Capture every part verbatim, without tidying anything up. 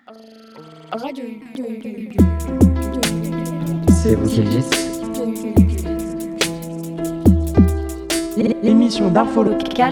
Radio. C'est vous qui le dites. L'émission d'info locale.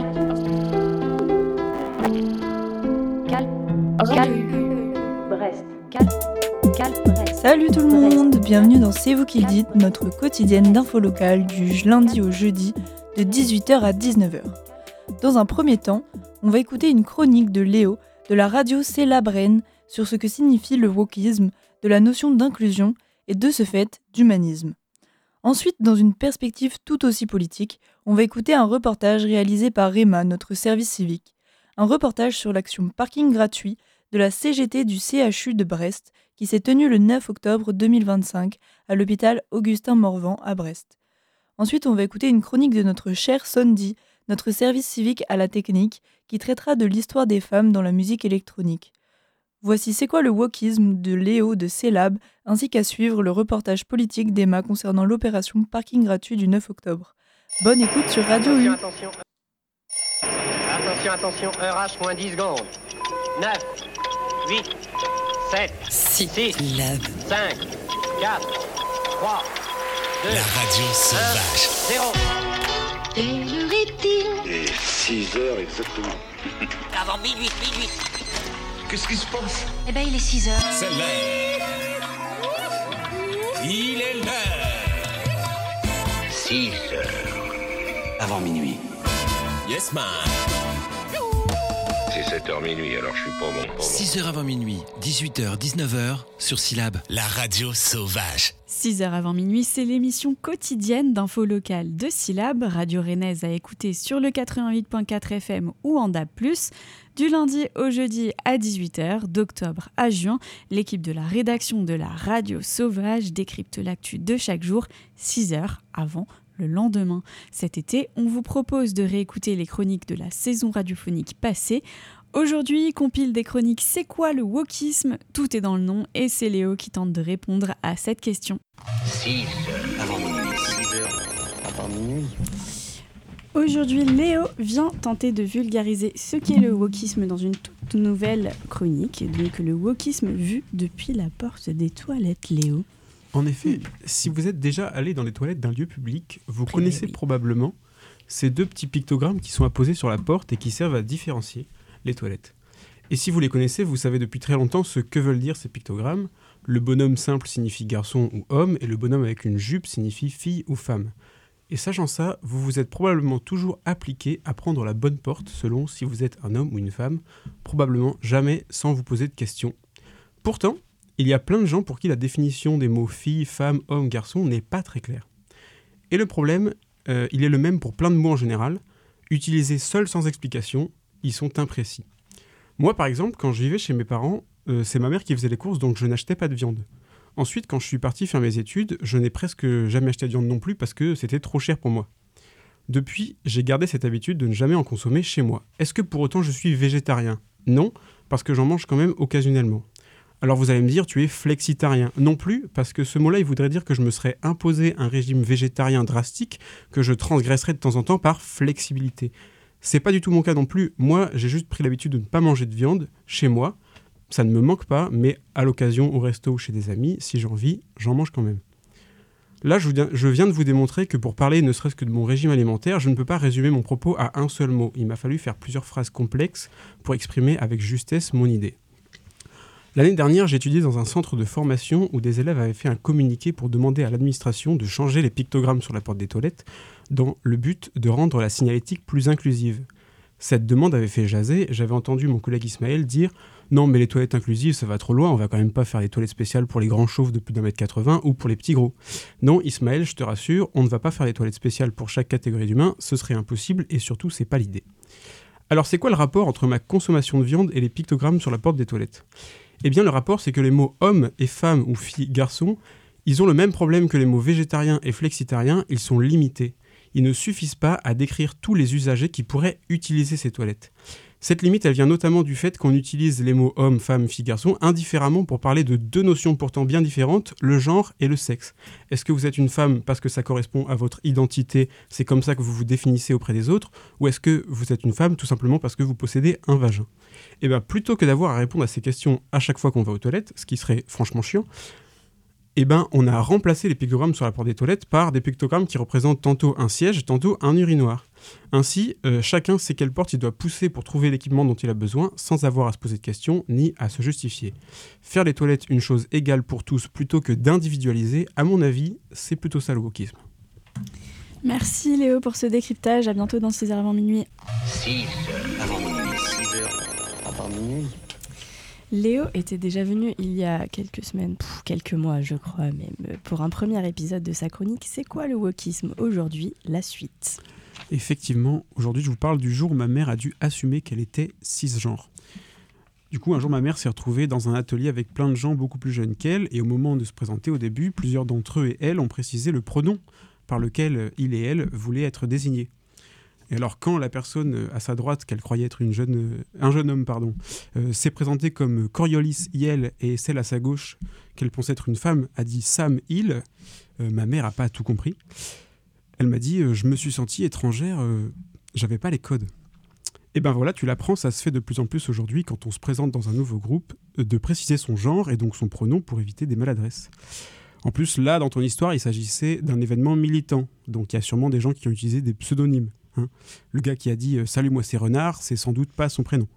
Brest. Salut tout le monde, bienvenue dans C'est vous qui le dites, notre quotidienne d'info locale du lundi au jeudi de dix-huit heures à dix-neuf heures. Dans un premier temps, on va écouter une chronique de Léo de la radio Célab Rennes sur ce que signifie le wokisme, de la notion d'inclusion et de ce fait d'humanisme. Ensuite, dans une perspective tout aussi politique, on va écouter un reportage réalisé par Réma, notre service civique. Un reportage sur l'action parking gratuit de la C G T du C H U de Brest qui s'est tenue le neuf octobre deux mille vingt-cinq à l'hôpital Augustin-Morvan à Brest. Ensuite, on va écouter une chronique de notre cher Sondi, notre service civique à la technique, qui traitera de l'histoire des femmes dans la musique électronique. Voici C'est quoi le wokisme de Léo de Célab, ainsi qu'à suivre le reportage politique d'Emma concernant l'opération parking gratuit du neuf octobre. Bonne écoute sur Radio U. Attention, attention, attention, E R H moins dix secondes. neuf, huit, sept, six, cinq, quatre, trois, deux, la radio sauvage. un, zéro. Quelle heure est-il ? Et six heures exactement. Avant minuit, minuit. Qu'est-ce qui se passe ? Eh ben, il est six heures. C'est l'heure. Il est l'heure. six heures. Avant minuit. Yes, man. C'est sept heures minuit, alors je suis pas bon. Pas bon. six heures avant minuit, dix-huit heures, dix-neuf heures, sur Syllab, la radio sauvage. six heures avant minuit, c'est l'émission quotidienne d'info locale de Syllab, radio rennaise à écouter sur le quatre-vingt-huit virgule quatre F M ou en D A B plus. Du lundi au jeudi à dix-huit heures, d'octobre à juin, l'équipe de la rédaction de la radio sauvage décrypte l'actu de chaque jour, six heures avant le lendemain. Cet été, on vous propose de réécouter les chroniques de la saison radiophonique passée. Aujourd'hui, compile des chroniques C'est quoi le wokisme ? Tout est dans le nom et c'est Léo qui tente de répondre à cette question. six heures avant minuit. six heures avant minuit. Aujourd'hui, Léo vient tenter de vulgariser ce qu'est le wokisme dans une toute nouvelle chronique, donc le wokisme vu depuis la porte des toilettes, Léo. En effet, si vous êtes déjà allé dans les toilettes d'un lieu public, vous Privé, connaissez oui. probablement ces deux petits pictogrammes qui sont apposés sur la porte et qui servent à différencier les toilettes. Et si vous les connaissez, vous savez depuis très longtemps ce que veulent dire ces pictogrammes. Le bonhomme simple signifie garçon ou homme, et le bonhomme avec une jupe signifie fille ou femme. Et sachant ça, vous vous êtes probablement toujours appliqué à prendre la bonne porte selon si vous êtes un homme ou une femme, probablement jamais sans vous poser de questions. Pourtant, il y a plein de gens pour qui la définition des mots fille, femme, homme, garçon n'est pas très claire. Et le problème, euh, il est le même pour plein de mots en général. Utilisés seuls sans explication, ils sont imprécis. Moi, par exemple, quand je vivais chez mes parents, euh, c'est ma mère qui faisait les courses, donc je n'achetais pas de viande. Ensuite, quand je suis parti faire mes études, je n'ai presque jamais acheté de viande non plus parce que c'était trop cher pour moi. Depuis, j'ai gardé cette habitude de ne jamais en consommer chez moi. Est-ce que pour autant je suis végétarien ? Non, parce que j'en mange quand même occasionnellement. Alors vous allez me dire, tu es flexitarien. Non plus, parce que ce mot-là, il voudrait dire que je me serais imposé un régime végétarien drastique que je transgresserais de temps en temps par flexibilité. C'est pas du tout mon cas non plus. Moi, j'ai juste pris l'habitude de ne pas manger de viande chez moi. Ça ne me manque pas, mais à l'occasion, au resto ou chez des amis, si j'ai envie, j'en mange quand même. Là, je viens, je viens de vous démontrer que pour parler ne serait-ce que de mon régime alimentaire, je ne peux pas résumer mon propos à un seul mot. Il m'a fallu faire plusieurs phrases complexes pour exprimer avec justesse mon idée. L'année dernière, j'ai étudié dans un centre de formation où des élèves avaient fait un communiqué pour demander à l'administration de changer les pictogrammes sur la porte des toilettes dans le but de rendre la signalétique plus inclusive. Cette demande avait fait jaser, j'avais entendu mon collègue Ismaël dire « Non mais les toilettes inclusives ça va trop loin, on va quand même pas faire des toilettes spéciales pour les grands chauves de plus d'un mètre quatre-vingts ou pour les petits gros. » Non Ismaël, je te rassure, on ne va pas faire des toilettes spéciales pour chaque catégorie d'humains, ce serait impossible et surtout c'est pas l'idée. Alors c'est quoi le rapport entre ma consommation de viande et les pictogrammes sur la porte des toilettes ? Eh bien le rapport c'est que les mots homme et femme ou fille, garçon, ils ont le même problème que les mots végétarien et flexitarien, ils sont limités. Ils ne suffisent pas à décrire tous les usagers qui pourraient utiliser ces toilettes. Cette limite, elle vient notamment du fait qu'on utilise les mots homme, femme, fille, garçon indifféremment pour parler de deux notions pourtant bien différentes, le genre et le sexe. Est-ce que vous êtes une femme parce que ça correspond à votre identité, c'est comme ça que vous vous définissez auprès des autres, ou est-ce que vous êtes une femme tout simplement parce que vous possédez un vagin ? Et bien, plutôt que d'avoir à répondre à ces questions à chaque fois qu'on va aux toilettes, ce qui serait franchement chiant, eh ben, on a remplacé les pictogrammes sur la porte des toilettes par des pictogrammes qui représentent tantôt un siège, tantôt un urinoir. Ainsi, euh, chacun sait quelle porte il doit pousser pour trouver l'équipement dont il a besoin, sans avoir à se poser de questions ni à se justifier. Faire les toilettes une chose égale pour tous plutôt que d'individualiser, à mon avis, c'est plutôt ça le wokisme. Merci Léo pour ce décryptage. À bientôt dans six heures avant minuit. six heures avant minuit. six heures avant minuit. Léo était déjà venu il y a quelques semaines, pff, quelques mois je crois même, pour un premier épisode de sa chronique « C'est quoi le wokisme ?» Aujourd'hui, la suite. Effectivement, aujourd'hui je vous parle du jour où ma mère a dû assumer qu'elle était cisgenre. Du coup, un jour ma mère s'est retrouvée dans un atelier avec plein de gens beaucoup plus jeunes qu'elle, et au moment de se présenter au début, plusieurs d'entre eux et elle ont précisé le pronom par lequel il et elle voulaient être désignés. Et alors, quand la personne à sa droite, qu'elle croyait être une jeune, euh, un jeune homme, pardon, euh, s'est présentée comme Coriolis Iel, et celle à sa gauche, qu'elle pensait être une femme, a dit Sam Il, euh, ma mère n'a pas tout compris. Elle m'a dit euh, « Je me suis sentie étrangère, euh, j'avais pas les codes ». Et ben voilà, tu l'apprends, ça se fait de plus en plus aujourd'hui quand on se présente dans un nouveau groupe, euh, de préciser son genre et donc son pronom pour éviter des maladresses. En plus, là, dans ton histoire, il s'agissait d'un événement militant, donc il y a sûrement des gens qui ont utilisé des pseudonymes. Hein. Le gars qui a dit euh, « Salut, moi c'est Renard », c'est sans doute pas son prénom.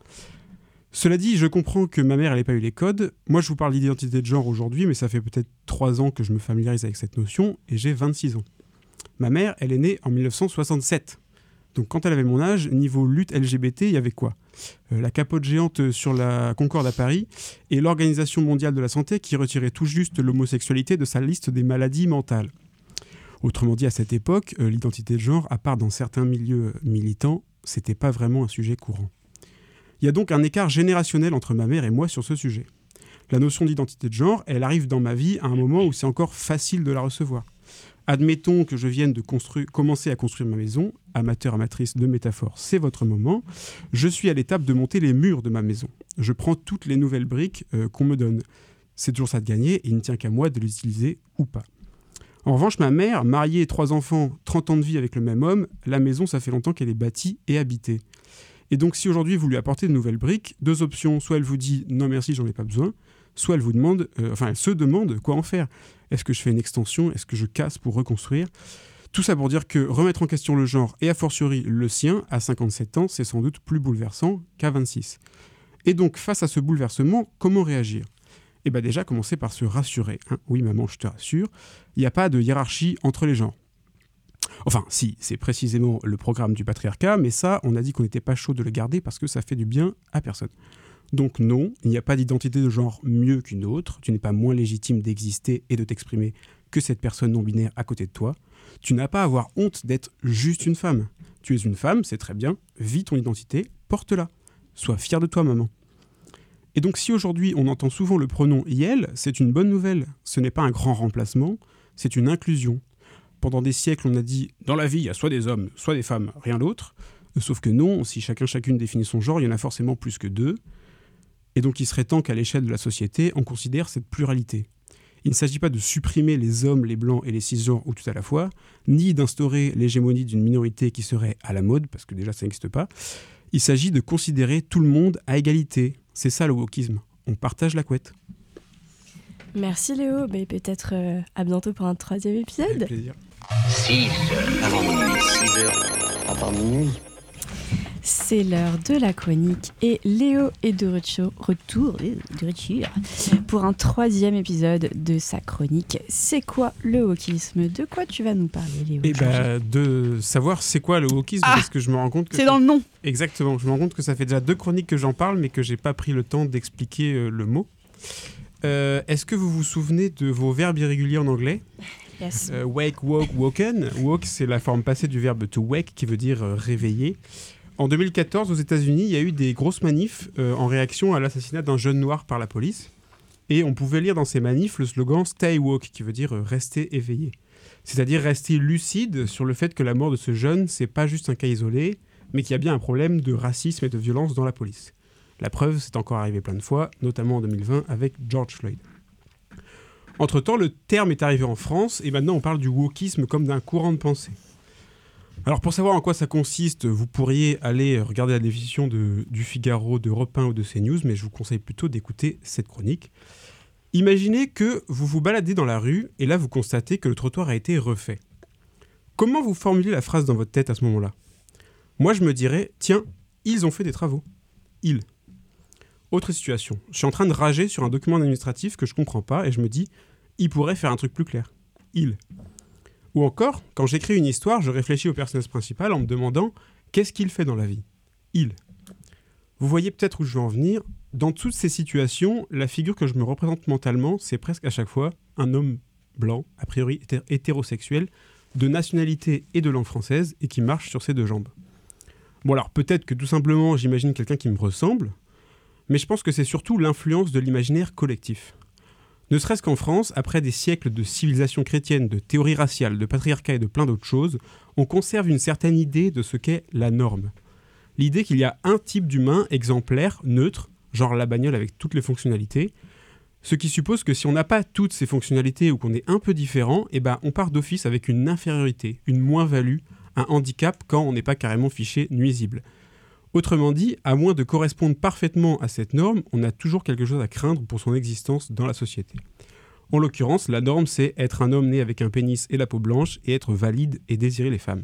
Cela dit, je comprends que ma mère n'ait pas eu les codes. Moi, je vous parle d'identité de genre aujourd'hui, mais ça fait peut-être trois ans que je me familiarise avec cette notion, et j'ai vingt-six ans. Ma mère, elle est née en dix-neuf cent soixante-sept. Donc quand elle avait mon âge, niveau lutte L G B T, il y avait quoi ? euh, La capote géante sur la Concorde à Paris, et l'Organisation mondiale de la santé qui retirait tout juste l'homosexualité de sa liste des maladies mentales. Autrement dit, à cette époque, euh, l'identité de genre, à part dans certains milieux militants, c'était pas vraiment un sujet courant. Il y a donc un écart générationnel entre ma mère et moi sur ce sujet. La notion d'identité de genre, elle arrive dans ma vie à un moment où c'est encore facile de la recevoir. Admettons que je vienne de construire, commencer à construire ma maison, amateur, amatrice de métaphores, c'est votre moment. Je suis à l'étape de monter les murs de ma maison. Je prends toutes les nouvelles briques euh, qu'on me donne. C'est toujours ça de gagner et il ne tient qu'à moi de les utiliser ou pas. En revanche, ma mère, mariée, trois enfants, trente ans de vie avec le même homme, la maison, ça fait longtemps qu'elle est bâtie et habitée. Et donc, si aujourd'hui vous lui apportez de nouvelles briques, deux options, soit elle vous dit « non merci, j'en ai pas besoin », soit elle vous demande, euh, enfin elle se demande quoi en faire. Est-ce que je fais une extension ? Est-ce que je casse pour reconstruire ? Tout ça pour dire que remettre en question le genre, et a fortiori le sien, à cinquante-sept ans, c'est sans doute plus bouleversant qu'à vingt-six. Et donc, face à ce bouleversement, comment réagir ? Eh bien déjà, commencer par se rassurer. Hein. Oui, maman, je te rassure, il n'y a pas de hiérarchie entre les genres. Enfin, si, c'est précisément le programme du patriarcat, mais ça, on a dit qu'on n'était pas chaud de le garder parce que ça fait du bien à personne. Donc non, il n'y a pas d'identité de genre mieux qu'une autre, tu n'es pas moins légitime d'exister et de t'exprimer que cette personne non-binaire à côté de toi. Tu n'as pas à avoir honte d'être juste une femme. Tu es une femme, c'est très bien, vis ton identité, porte-la. Sois fier de toi, maman. Et donc si aujourd'hui on entend souvent le pronom « iel », c'est une bonne nouvelle. Ce n'est pas un grand remplacement, c'est une inclusion. Pendant des siècles, on a dit « dans la vie, il y a soit des hommes, soit des femmes, rien d'autre ». Sauf que non, si chacun chacune définit son genre, il y en a forcément plus que deux. Et donc il serait temps qu'à l'échelle de la société, on considère cette pluralité. Il ne s'agit pas de supprimer les hommes, les blancs et les cisgenres ou tout à la fois, ni d'instaurer l'hégémonie d'une minorité qui serait à la mode, parce que déjà ça n'existe pas. Il s'agit de considérer tout le monde à égalité. C'est ça le wokisme. On partage la couette. Merci Léo, mais peut-être euh, à bientôt pour un troisième épisode. Avec plaisir. six heures avant minuit. six heures avant minuit. C'est l'heure de la chronique et Léo est de retour, retour, de retour pour un troisième épisode de sa chronique. C'est quoi le wokisme ? De quoi tu vas nous parler, Léo ? Eh ben, de savoir c'est quoi le wokisme, Ah, parce que je me rends compte que... C'est ça... dans le nom. Exactement, je me rends compte que ça fait déjà deux chroniques que j'en parle, mais que j'ai pas pris le temps d'expliquer euh, le mot. Euh, est-ce que vous vous souvenez de vos verbes irréguliers en anglais ? Yes. euh, Wake, woke, woken. Woke, c'est la forme passée du verbe to wake, qui veut dire euh, réveiller. En deux mille quatorze, aux États-Unis, il y a eu des grosses manifs euh, en réaction à l'assassinat d'un jeune noir par la police. Et on pouvait lire dans ces manifs le slogan « Stay woke », qui veut dire euh, « rester éveillé ». C'est-à-dire rester lucide sur le fait que la mort de ce jeune, c'est pas juste un cas isolé, mais qu'il y a bien un problème de racisme et de violence dans la police. La preuve, c'est encore arrivé plein de fois, notamment en deux mille vingt avec George Floyd. Entre-temps, le terme est arrivé en France et maintenant on parle du wokisme comme d'un courant de pensée. Alors pour savoir en quoi ça consiste, vous pourriez aller regarder la définition de, du Figaro, d'Europe un ou de CNews, mais je vous conseille plutôt d'écouter cette chronique. Imaginez que vous vous baladez dans la rue et là vous constatez que le trottoir a été refait. Comment vous formulez la phrase dans votre tête à ce moment-là ? Moi je me dirais, tiens, ils ont fait des travaux. Ils. Autre situation, je suis en train de rager sur un document administratif que je comprends pas et je me dis, ils pourraient faire un truc plus clair. Ils. Ou encore, quand j'écris une histoire, je réfléchis au personnage principal en me demandant qu'est-ce qu'il fait dans la vie. Il. Vous voyez peut-être où je veux en venir. Dans toutes ces situations, la figure que je me représente mentalement, c'est presque à chaque fois un homme blanc, a priori hété- hétérosexuel, de nationalité et de langue française et qui marche sur ses deux jambes. Bon alors peut-être que tout simplement j'imagine quelqu'un qui me ressemble, mais je pense que c'est surtout l'influence de l'imaginaire collectif. Ne serait-ce qu'en France, après des siècles de civilisation chrétienne, de théorie raciale, de patriarcat et de plein d'autres choses, on conserve une certaine idée de ce qu'est la norme. L'idée qu'il y a un type d'humain exemplaire, neutre, genre la bagnole avec toutes les fonctionnalités, ce qui suppose que si on n'a pas toutes ces fonctionnalités ou qu'on est un peu différent, eh ben on part d'office avec une infériorité, une moins-value, un handicap quand on n'est pas carrément fiché nuisible. Autrement dit, à moins de correspondre parfaitement à cette norme, on a toujours quelque chose à craindre pour son existence dans la société. En l'occurrence, la norme, c'est être un homme né avec un pénis et la peau blanche et être valide et désirer les femmes.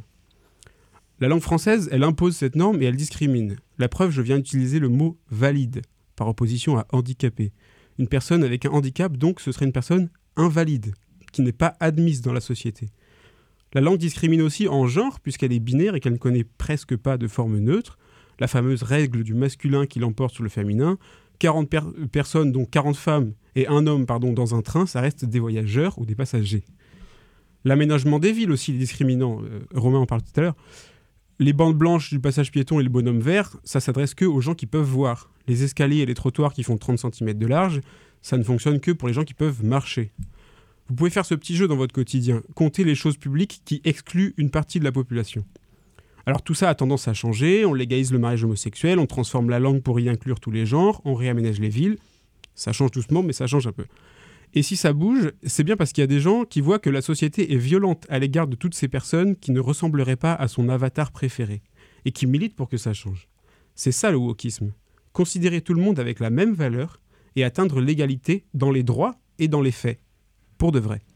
La langue française, elle impose cette norme et elle discrimine. La preuve, je viens d'utiliser le mot « valide » par opposition à « handicapé ». Une personne avec un handicap, donc, ce serait une personne invalide, qui n'est pas admise dans la société. La langue discrimine aussi en genre, puisqu'elle est binaire et qu'elle ne connaît presque pas de forme neutre. La fameuse règle du masculin qui l'emporte sur le féminin. quarante per- personnes, donc quarante femmes et un homme pardon, dans un train, ça reste des voyageurs ou des passagers. L'aménagement des villes aussi est discriminant. Euh, Romain en parle tout à l'heure. Les bandes blanches du passage piéton et le bonhomme vert, ça s'adresse que aux gens qui peuvent voir. Les escaliers et les trottoirs qui font trente centimètres de large, ça ne fonctionne que pour les gens qui peuvent marcher. Vous pouvez faire ce petit jeu dans votre quotidien, compter les choses publiques qui excluent une partie de la population. Alors tout ça a tendance à changer, on légalise le mariage homosexuel, on transforme la langue pour y inclure tous les genres, on réaménage les villes. Ça change doucement, mais ça change un peu. Et si ça bouge, c'est bien parce qu'il y a des gens qui voient que la société est violente à l'égard de toutes ces personnes qui ne ressembleraient pas à son avatar préféré, et qui militent pour que ça change. C'est ça le wokisme. Considérer tout le monde avec la même valeur et atteindre l'égalité dans les droits et dans les faits. Pour de vrai.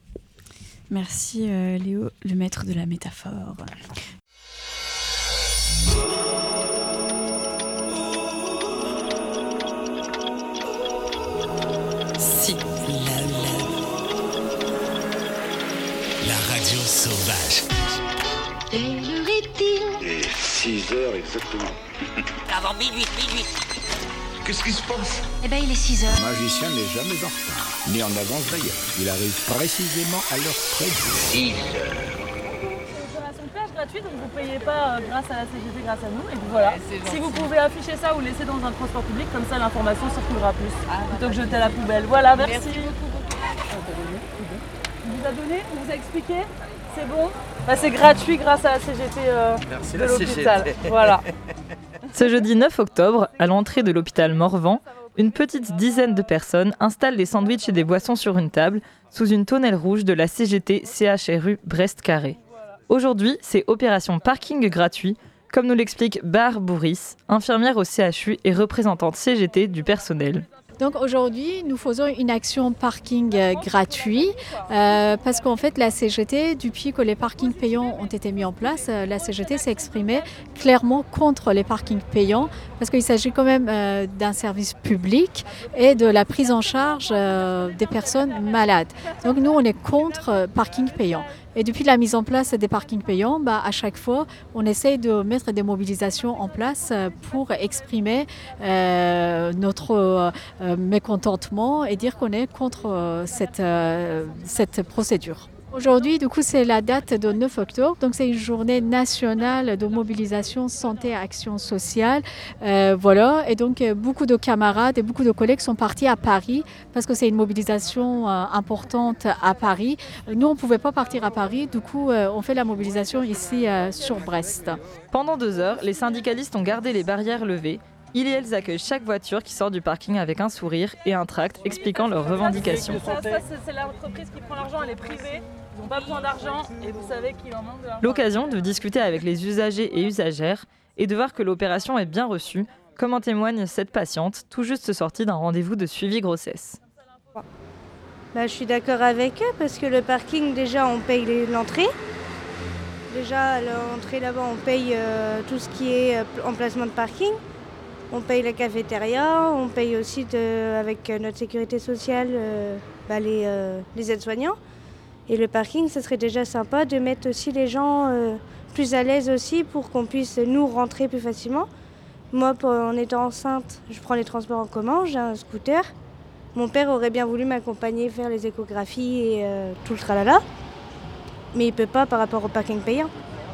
Merci euh, Léo, le maître de la métaphore. Si la, la. La radio sauvage. Quelle heure est-il ? Et six heures exactement. Avant minuit, minuit. Qu'est-ce qui se passe? Eh ben, il est six heures. Un magicien n'est jamais en retard, ni en avance d'ailleurs. Il arrive précisément à l'heure prévue. six heures. C'est une plage gratuite, donc vous ne payez pas euh, grâce à la C G T, grâce à nous. Et puis voilà, si vous pouvez afficher ça ou laisser dans un transport public, comme ça l'information circulera plus, ah, plutôt que jeter à la poubelle. Voilà, merci. Merci beaucoup. On vous a donné, on vous a expliqué, c'est bon. Bah, c'est gratuit grâce à la C G T euh, merci de la l'hôpital. C G T. Voilà. Ce jeudi neuf octobre, à l'entrée de l'hôpital Morvan, une petite dizaine de personnes installent des sandwichs et des boissons sur une table sous une tonnelle rouge de la C G T C H R U Brest-Carré. Aujourd'hui, c'est opération parking gratuit, comme nous l'explique Bar Bourris, infirmière au C H U et représentante C G T du personnel. Donc aujourd'hui, nous faisons une action parking euh, gratuit euh, parce qu'en fait, la C G T, depuis que les parkings payants ont été mis en place, euh, la C G T s'est exprimée clairement contre les parkings payants parce qu'il s'agit quand même euh, d'un service public et de la prise en charge euh, des personnes malades. Donc nous, on est contre euh, parking payant. Et depuis la mise en place des parkings payants, bah, à chaque fois, on essaye de mettre des mobilisations en place pour exprimer euh, notre euh, mécontentement et dire qu'on est contre euh, cette, euh, cette procédure. Aujourd'hui, du coup, c'est la date de neuf octobre, donc c'est une journée nationale de mobilisation santé et action sociale. Euh, voilà, et donc beaucoup de camarades et beaucoup de collègues sont partis à Paris parce que c'est une mobilisation euh, importante à Paris. Nous, on ne pouvait pas partir à Paris, du coup, euh, on fait la mobilisation ici euh, sur Brest. Pendant deux heures, les syndicalistes ont gardé les barrières levées. Ils et elles accueillent chaque voiture qui sort du parking avec un sourire et un tract expliquant leurs revendications. Ça, ça c'est, c'est l'entreprise qui prend l'argent, elle est privée, ils n'ont pas besoin d'argent et vous savez qu'il en manque de l'argent. L'occasion de discuter avec les usagers et usagères et de voir que l'opération est bien reçue, comme en témoigne cette patiente, tout juste sortie d'un rendez-vous de suivi grossesse. Bah, je suis d'accord avec eux parce que le parking, déjà, on paye les, l'entrée. Déjà, à l'entrée là-bas, on paye euh, tout ce qui est euh, emplacement de parking. On paye la cafétéria, on paye aussi de, avec notre sécurité sociale euh, bah les, euh, les aides-soignants. Et le parking, ce serait déjà sympa de mettre aussi les gens euh, plus à l'aise aussi pour qu'on puisse nous rentrer plus facilement. Moi, pour, en étant enceinte, je prends les transports en commun, j'ai un scooter. Mon père aurait bien voulu m'accompagner faire les échographies et euh, tout le tralala. Mais il ne peut pas par rapport au parking payant.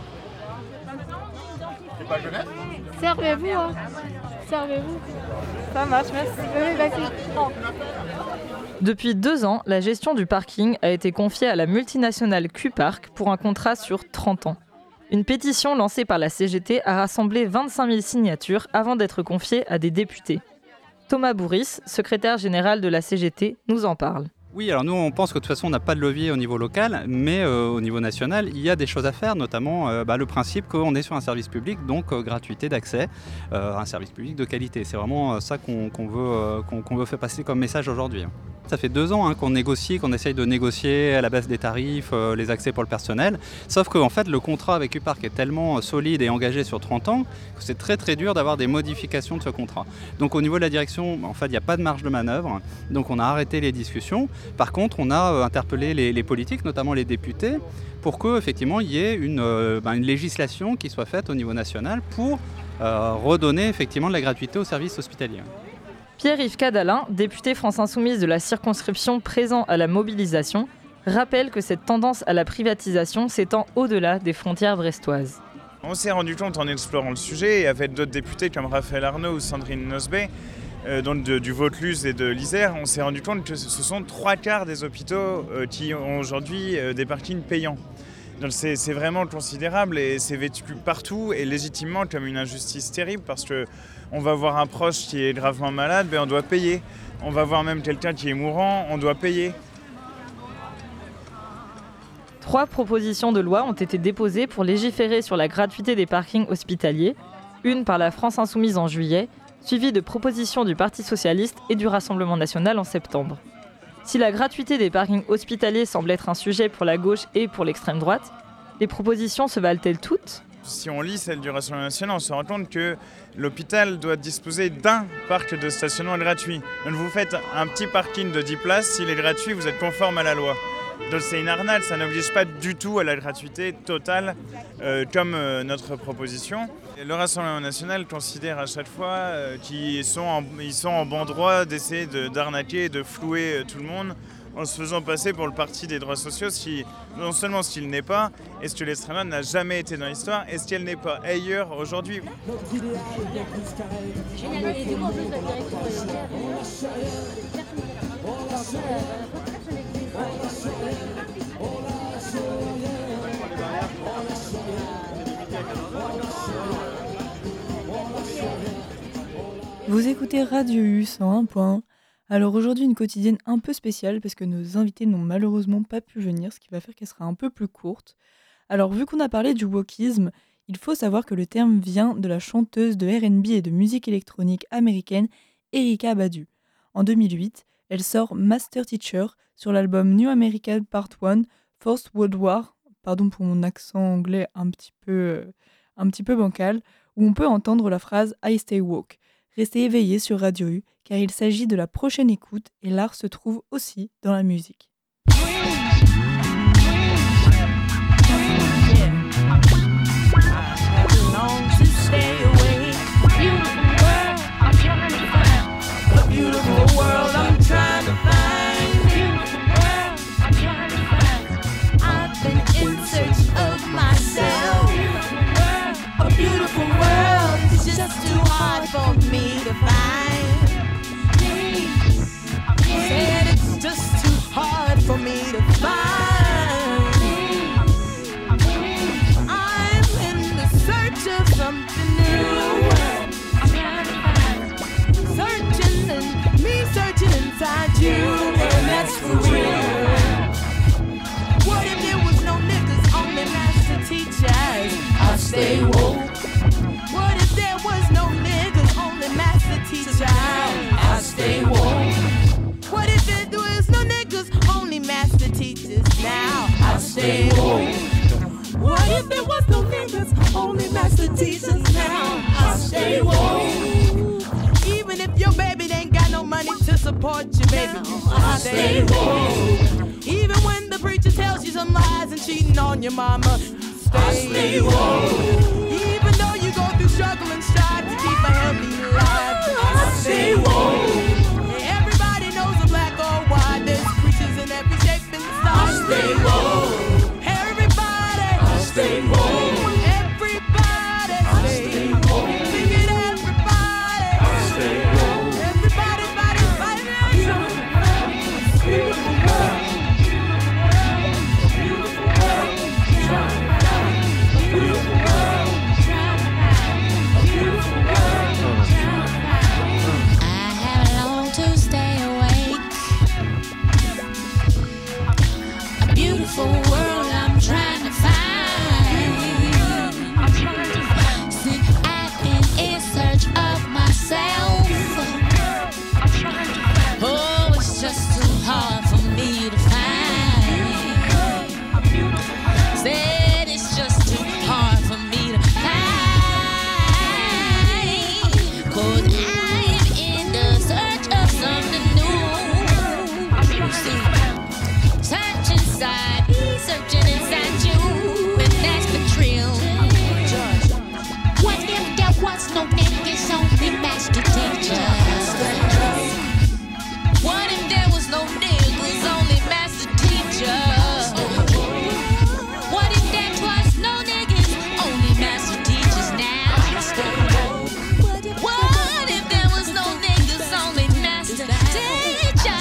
Servez-vous, hein. Servez-vous. Ça marche, merci. Oui, merci. Depuis deux ans, la gestion du parking a été confiée à la multinationale Q-Park pour un contrat sur trente ans. Une pétition lancée par la C G T a rassemblé vingt-cinq mille signatures avant d'être confiée à des députés. Thomas Bourris, secrétaire général de la C G T, nous en parle. Oui, alors nous on pense que de toute façon on n'a pas de levier au niveau local, mais euh, au niveau national il y a des choses à faire, notamment euh, bah, le principe qu'on est sur un service public, donc euh, gratuité d'accès, euh, un service public de qualité. C'est vraiment euh, ça qu'on, qu'on, veut, euh, qu'on, qu'on veut faire passer comme message aujourd'hui. Ça fait deux ans hein, qu'on négocie, qu'on essaye de négocier à la baisse des tarifs, euh, les accès pour le personnel, sauf qu'en fait le contrat avec Q-Park est tellement solide et engagé sur trente ans que c'est très très dur d'avoir des modifications de ce contrat. Donc au niveau de la direction, en fait il n'y a pas de marge de manœuvre, donc on a arrêté les discussions. Par contre, on a euh, interpellé les, les politiques, notamment les députés, pour qu'effectivement il y ait une, euh, ben, une législation qui soit faite au niveau national pour euh, redonner effectivement de la gratuité aux services hospitaliers. Pierre-Yves Cadalin, député France Insoumise de la circonscription présent à la mobilisation, rappelle que cette tendance à la privatisation s'étend au-delà des frontières brestoises. On s'est rendu compte en explorant le sujet, et avec d'autres députés comme Raphaël Arnaud ou Sandrine Nosbet, euh, donc de, du Vaucluse et de l'Isère, on s'est rendu compte que ce sont trois quarts des hôpitaux euh, qui ont aujourd'hui euh, des parkings payants. Donc c'est, c'est vraiment considérable et c'est vécu partout et légitimement comme une injustice terrible parce qu'on va voir un proche qui est gravement malade, ben on doit payer. On va voir même quelqu'un qui est mourant, on doit payer. Trois propositions de loi ont été déposées pour légiférer sur la gratuité des parkings hospitaliers, une par la France Insoumise en juillet, suivie de propositions du Parti Socialiste et du Rassemblement National en septembre. Si la gratuité des parkings hospitaliers semble être un sujet pour la gauche et pour l'extrême droite, les propositions se valent-elles toutes ? Si on lit celle du Rassemblement National, on se rend compte que l'hôpital doit disposer d'un parc de stationnement gratuit. Donc vous faites un petit parking de dix places, s'il est gratuit, vous êtes conforme à la loi. Donc c'est une arnaque, ça n'oblige pas du tout à la gratuité totale euh, comme euh, notre proposition. Et le Rassemblement National considère à chaque fois euh, qu'ils sont en, ils sont en bon droit d'essayer de, d'arnaquer et de flouer euh, tout le monde en se faisant passer pour le parti des droits sociaux, ce qui, non seulement ce qu'il n'est pas, et ce que l'extrême droite n'a jamais été dans l'histoire, et ce qu'elle n'est pas ailleurs aujourd'hui. Vous écoutez Radio U cent un point un. Alors aujourd'hui une quotidienne un peu spéciale parce que nos invités n'ont malheureusement pas pu venir, ce qui va faire qu'elle sera un peu plus courte. Alors vu qu'on a parlé du wokisme, il faut savoir que le terme vient de la chanteuse de R and B et de musique électronique américaine Erykah Badu. En deux mille huit, elle sort Master Teacher sur l'album New American Part un, First World War, pardon pour mon accent anglais un petit peu, euh, un petit peu bancal, où on peut entendre la phrase « I stay woke ». Restez éveillés sur Radio U, car il s'agit de la prochaine écoute et l'art se trouve aussi dans la musique. Beautiful world I'm trying to find. Beautiful world I'm trying to find. you, and that's for real. What if there was no niggas, only master teachers? I stay woke. What if there was no niggas, only master teachers? I stay woke. What if there was no niggas, only master teachers? Now I stay woke. What if there was no niggas, only master teachers? Now I stay woke. Even if your baby ain't got no money to support you, baby, I stay woke. Even when the preacher tells you some lies and cheating on your mama, stay, stay woke. Even though you go through struggle and strive to keep a healthy life, I stay woke. Everybody knows a black or white, there's creatures in every shape and size. I stay woke. Everybody, I stay woke. Everybody, I stay woke. Sing it, everybody, I stay woke. Everybody, body, body, beautiful world. Beautiful world I'm trying to find. See, I've been in search of myself. Oh, it's just too hard for me to find. Said it's just too hard for me to find. 'Cause I'm in the search of something new. See, search inside, searching inside you, and that's the thrill. What if there was no niggas, only master teachers? What if there was no niggas, only master teachers? What if there was no niggas, only master teachers now? What if there was no niggas, only master teachers?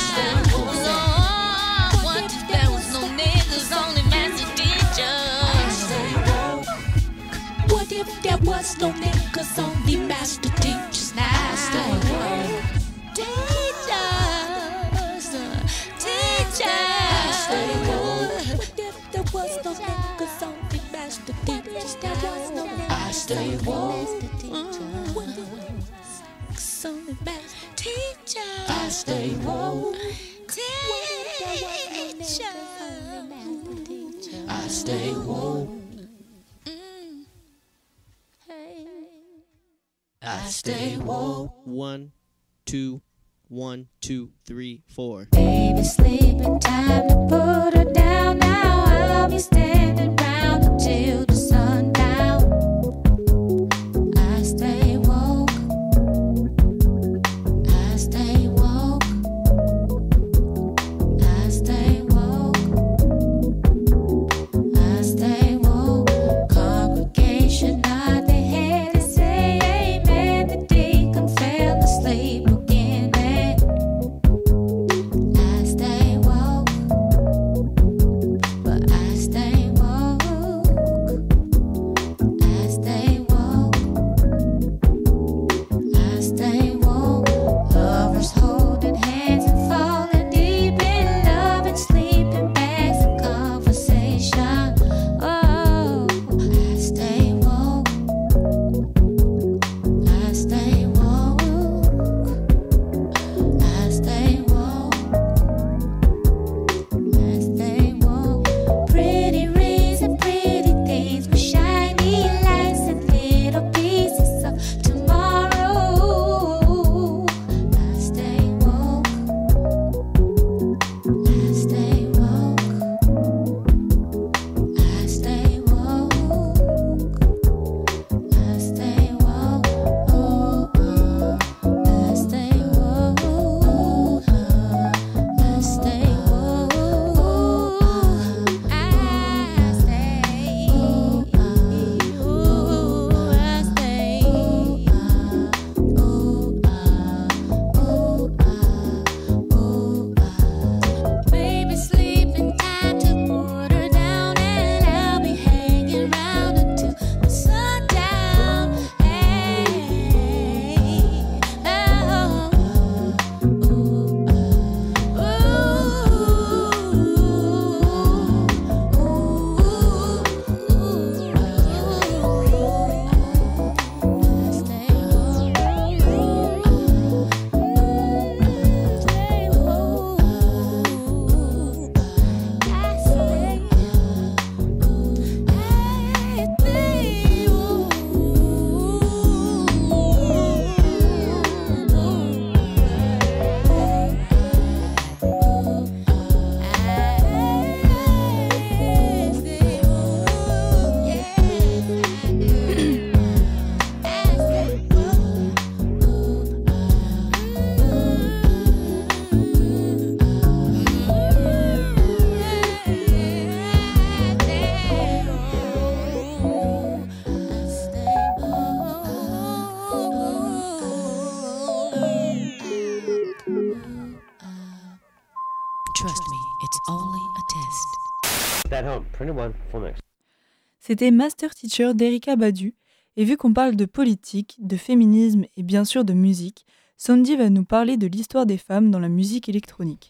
What if there was no niggas, only master teachers now? Teachers, teachers. What if there was no niggas, only master teachers now? I stay woke. Only master teachers. I stay woke. Teachers. I stay woke. I stay woke. One, two, one, two, three, four. Baby, sleeping time to put her down. Now I'll be standing round until the sundown. I stay woke. I stay woke. I stay woke. I stay woke. Congregation nod their head and say amen. The deacon fell asleep again. I stay woke. But I stay woke. Trust me, it's only a test. That home, printed one, full mix. C'était Master Teacher d'Erika Badu, et vu qu'on parle de politique, de féminisme et bien sûr de musique, Sandy va nous parler de l'histoire des femmes dans la musique électronique.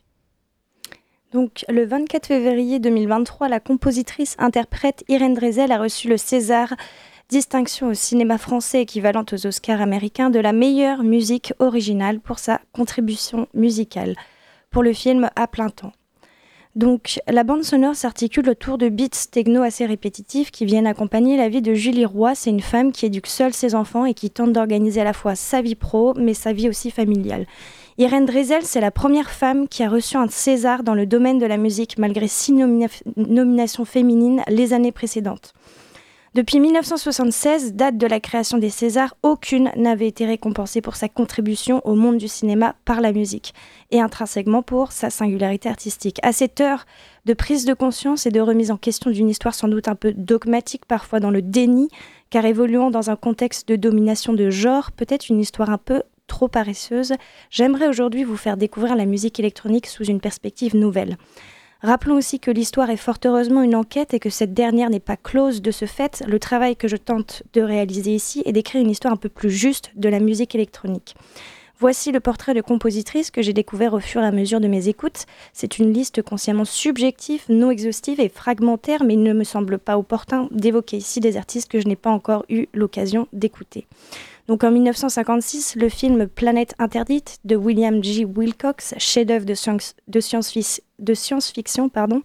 Donc, le vingt-quatre février deux mille vingt-trois, la compositrice-interprète Irène Dresel a reçu le César, distinction au cinéma français équivalente aux Oscars américains, de la meilleure musique originale pour sa contribution musicale pour le film À plein temps. Donc, la bande sonore s'articule autour de beats techno assez répétitifs qui viennent accompagner la vie de Julie Roy. C'est une femme qui éduque seule ses enfants et qui tente d'organiser à la fois sa vie pro, mais sa vie aussi familiale. Irène Dresel, c'est la première femme qui a reçu un César dans le domaine de la musique, malgré six nomina- nominations féminines les années précédentes. Depuis mille neuf cent soixante-seize, date de la création des Césars, aucune n'avait été récompensée pour sa contribution au monde du cinéma par la musique, et intrinsèquement pour sa singularité artistique. À cette heure de prise de conscience et de remise en question d'une histoire sans doute un peu dogmatique, parfois dans le déni, car évoluant dans un contexte de domination de genre, peut-être une histoire un peu trop paresseuse, j'aimerais aujourd'hui vous faire découvrir la musique électronique sous une perspective nouvelle. Rappelons aussi que l'histoire est fort heureusement une enquête et que cette dernière n'est pas close de ce fait. Le travail que je tente de réaliser ici est d'écrire une histoire un peu plus juste de la musique électronique. Voici le portrait de compositrice que j'ai découvert au fur et à mesure de mes écoutes. C'est une liste consciemment subjective, non exhaustive et fragmentaire, mais il ne me semble pas opportun d'évoquer ici des artistes que je n'ai pas encore eu l'occasion d'écouter. Donc en mille neuf cent cinquante-six, le film Planète interdite de William J. Wilcox, chef-d'œuvre de, science, de, science, de science-fiction, pardon,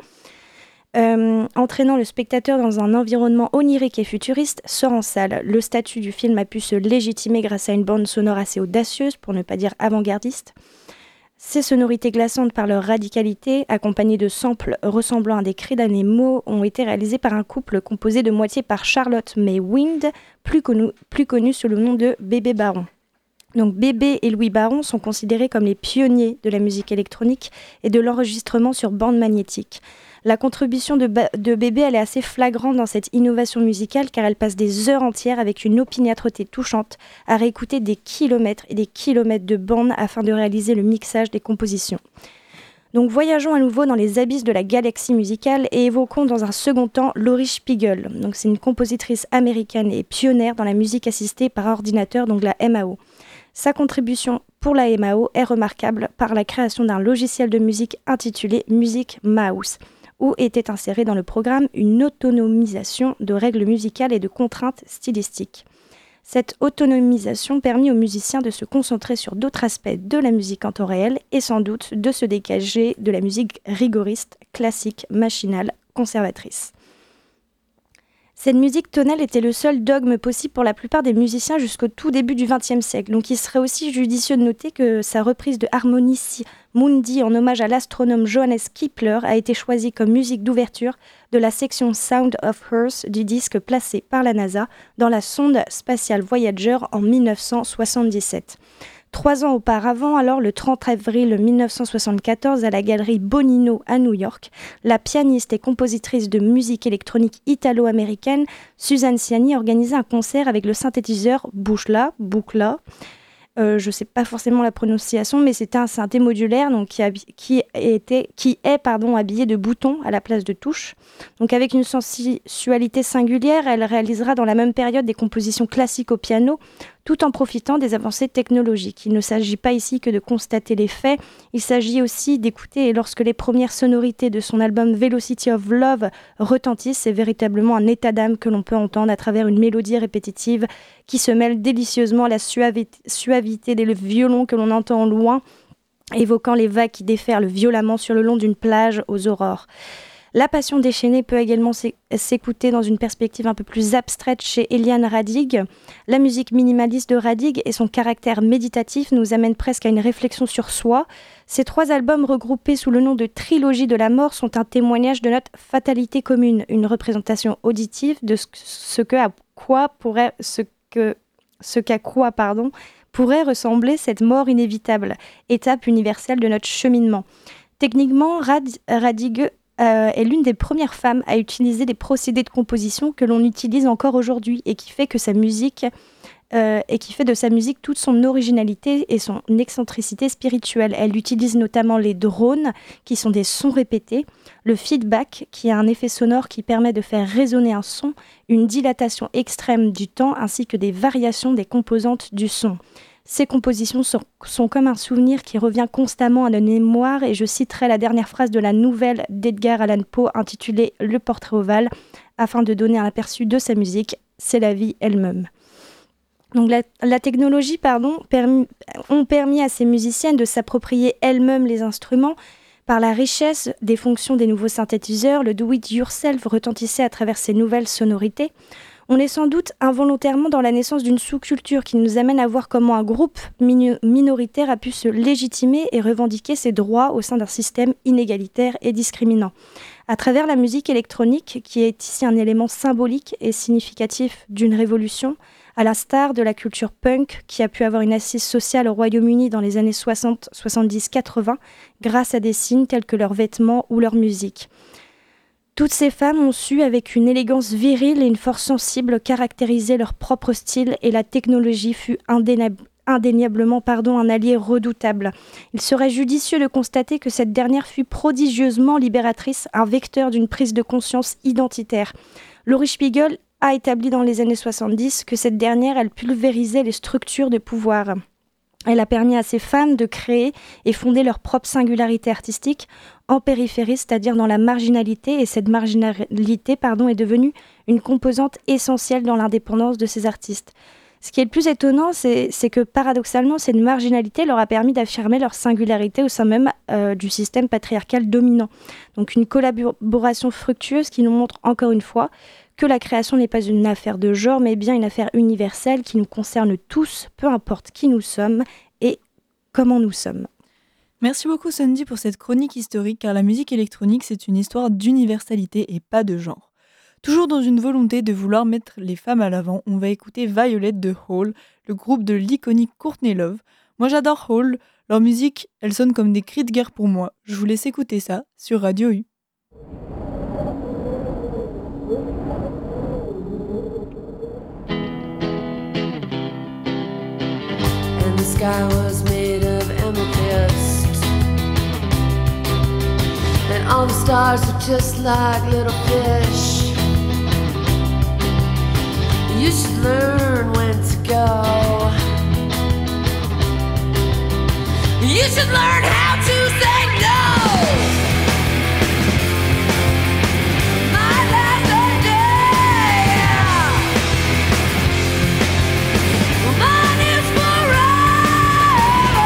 euh, entraînant le spectateur dans un environnement onirique et futuriste, sort en salle. Le statut du film a pu se légitimer grâce à une bande sonore assez audacieuse, pour ne pas dire avant-gardiste. Ces sonorités glaçantes par leur radicalité, accompagnées de samples ressemblant à des cris d'animaux, ont été réalisées par un couple composé de moitié par Charlotte May Wind, plus connue plus connu sous le nom de Bébé Baron. Donc Bébé et Louis Baron sont considérés comme les pionniers de la musique électronique et de l'enregistrement sur bande magnétique. La contribution de, ba- de Bébé, elle est assez flagrante dans cette innovation musicale car elle passe des heures entières avec une opiniâtreté touchante à réécouter des kilomètres et des kilomètres de bandes afin de réaliser le mixage des compositions. Donc voyageons à nouveau dans les abysses de la galaxie musicale et évoquons dans un second temps Laurie Spiegel. Donc c'est une compositrice américaine et pionnière dans la musique assistée par ordinateur, donc la M A O. Sa contribution pour la M A O est remarquable par la création d'un logiciel de musique intitulé Music Mouse, où était insérée dans le programme une autonomisation de règles musicales et de contraintes stylistiques. Cette autonomisation permit aux musiciens de se concentrer sur d'autres aspects de la musique en temps réel et sans doute de se dégager de la musique rigoriste, classique, machinale, conservatrice. Cette musique tonale était le seul dogme possible pour la plupart des musiciens jusqu'au tout début du vingtième siècle. Donc il serait aussi judicieux de noter que sa reprise de Harmonia Mundi en hommage à l'astronome Johannes Kepler a été choisie comme musique d'ouverture de la section Sound of Earth du disque placé par la NASA dans la sonde spatiale Voyager en mille neuf cent soixante-dix-sept. Trois ans auparavant, alors le trente avril mille neuf cent soixante-quatorze, à la galerie Bonino à New York, la pianiste et compositrice de musique électronique italo-américaine Suzanne Ciani organisait un concert avec le synthétiseur Buchla, Buchla. Euh, je ne sais pas forcément la prononciation, mais c'était un synthé modulaire donc qui, habi- qui, était, qui est pardon, habillé de boutons à la place de touches. Donc avec une sensualité singulière, elle réalisera dans la même période des compositions classiques au piano, tout en profitant des avancées technologiques. Il ne s'agit pas ici que de constater les faits, il s'agit aussi d'écouter, et lorsque les premières sonorités de son album Velocity of Love retentissent, c'est véritablement un état d'âme que l'on peut entendre à travers une mélodie répétitive qui se mêle délicieusement à la suavité, suavité des violons que l'on entend loin, évoquant les vagues qui déferlent violemment sur le long d'une plage aux aurores. La passion déchaînée peut également s'écouter dans une perspective un peu plus abstraite chez Eliane Radig. La musique minimaliste de Radig et son caractère méditatif nous amènent presque à une réflexion sur soi. Ces trois albums regroupés sous le nom de Trilogie de la mort sont un témoignage de notre fatalité commune, une représentation auditive de ce que à quoi pourrait ce que ce qu'à quoi pardon pourrait ressembler cette mort inévitable, étape universelle de notre cheminement. Techniquement, Rad, Radig Euh, est l'une des premières femmes à utiliser des procédés de composition que l'on utilise encore aujourd'hui et qui fait que sa musique euh, et qui fait de sa musique toute son originalité et son excentricité spirituelle. Elle utilise notamment les drones, qui sont des sons répétés, le feedback, qui est un effet sonore qui permet de faire résonner un son, une dilatation extrême du temps, ainsi que des variations des composantes du son. Ces compositions sont, sont comme un souvenir qui revient constamment à nos mémoires, et je citerai la dernière phrase de la nouvelle d'Edgar Allan Poe intitulée « Le portrait ovale », afin de donner un aperçu de sa musique, c'est la vie elle-même. Donc la, la technologie pardon, permis, ont permis à ces musiciennes de s'approprier elles-mêmes les instruments par la richesse des fonctions des nouveaux synthétiseurs. Le do-it-yourself retentissait à travers ces nouvelles sonorités. On est sans doute involontairement dans la naissance d'une sous-culture qui nous amène à voir comment un groupe minu- minoritaire a pu se légitimer et revendiquer ses droits au sein d'un système inégalitaire et discriminant. À travers la musique électronique, qui est ici un élément symbolique et significatif d'une révolution, à l'instar de la culture punk qui a pu avoir une assise sociale au Royaume-Uni dans les années soixante, soixante-dix, quatre-vingts, grâce à des signes tels que leurs vêtements ou leur musique. Toutes ces femmes ont su, avec une élégance virile et une force sensible, caractériser leur propre style, et la technologie fut indéniable. indéniablement pardon, un allié redoutable. Il serait judicieux de constater que cette dernière fut prodigieusement libératrice, un vecteur d'une prise de conscience identitaire. Laurie Spiegel a établi dans les années soixante-dix que cette dernière, elle pulvérisait les structures de pouvoir. Elle a permis à ces femmes de créer et fonder leur propre singularité artistique en périphérie, c'est-à-dire dans la marginalité, et cette marginalité pardon, est devenue une composante essentielle dans l'indépendance de ces artistes. Ce qui est le plus étonnant, c'est, c'est que paradoxalement, cette marginalité leur a permis d'affirmer leur singularité au sein même euh, du système patriarcal dominant. Donc une collaboration fructueuse qui nous montre encore une fois que la création n'est pas une affaire de genre, mais bien une affaire universelle qui nous concerne tous, peu importe qui nous sommes et comment nous sommes. Merci beaucoup Sandy pour cette chronique historique, car la musique électronique, c'est une histoire d'universalité et pas de genre. Toujours dans une volonté de vouloir mettre les femmes à l'avant, on va écouter Violet de Hole, le groupe de l'iconique Courtney Love. Moi j'adore Hole, leur musique, elle sonne comme des cris de guerre pour moi. Je vous laisse écouter ça sur Radio U. And the sky was made of amethyst, and all the stars are just like little fish. You should learn when to go. You should learn how to say no. My last day, mine is forever.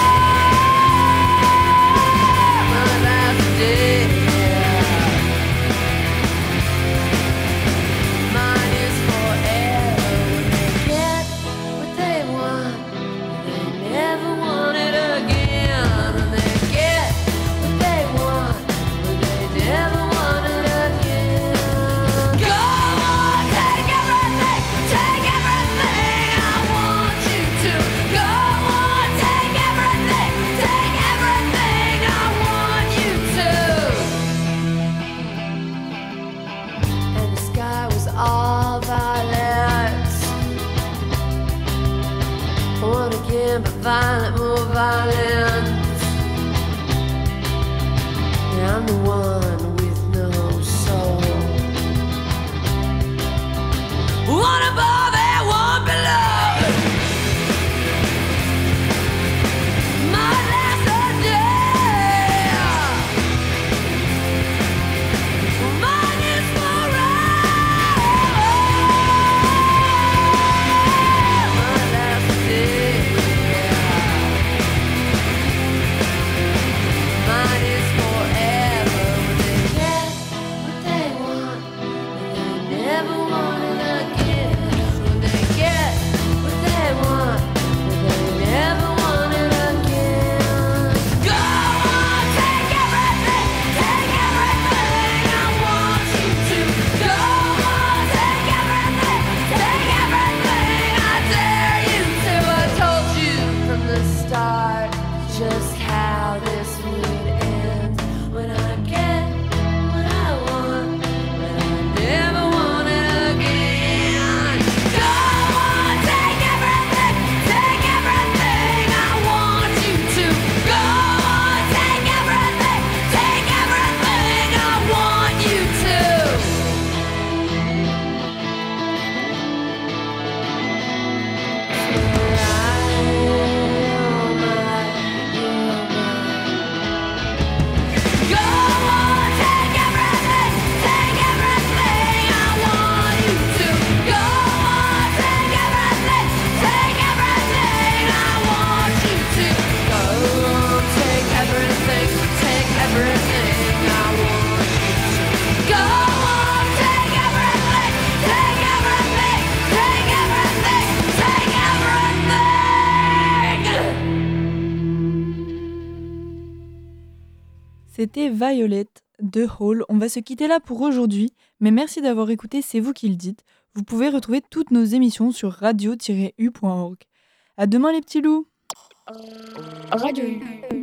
My last day. Violent, more violent. Yeah, I'm the one with no soul. One above and one below. My last day. Mine is forever. My last day. Mine is forever. C'était Violet de Hall. On va se quitter là pour aujourd'hui, mais merci d'avoir écouté C'est vous qui le dites. Vous pouvez retrouver toutes nos émissions sur radio tiret u point org. À demain les petits loups. Radio U.